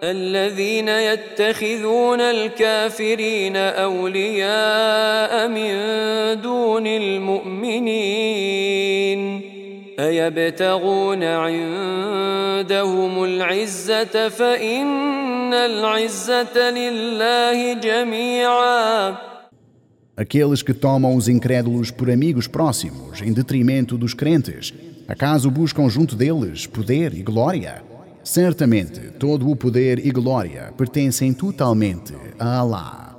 الذين يتخذون الكافرين أولياء من دون المؤمنين أيبتغون عندهم العزة فإن العزة لله جميعا. Aqueles que tomam os incrédulos por amigos próximos em detrimento dos crentes, acaso buscam junto deles poder e glória? Certamente todo o poder e glória pertencem totalmente a Allah.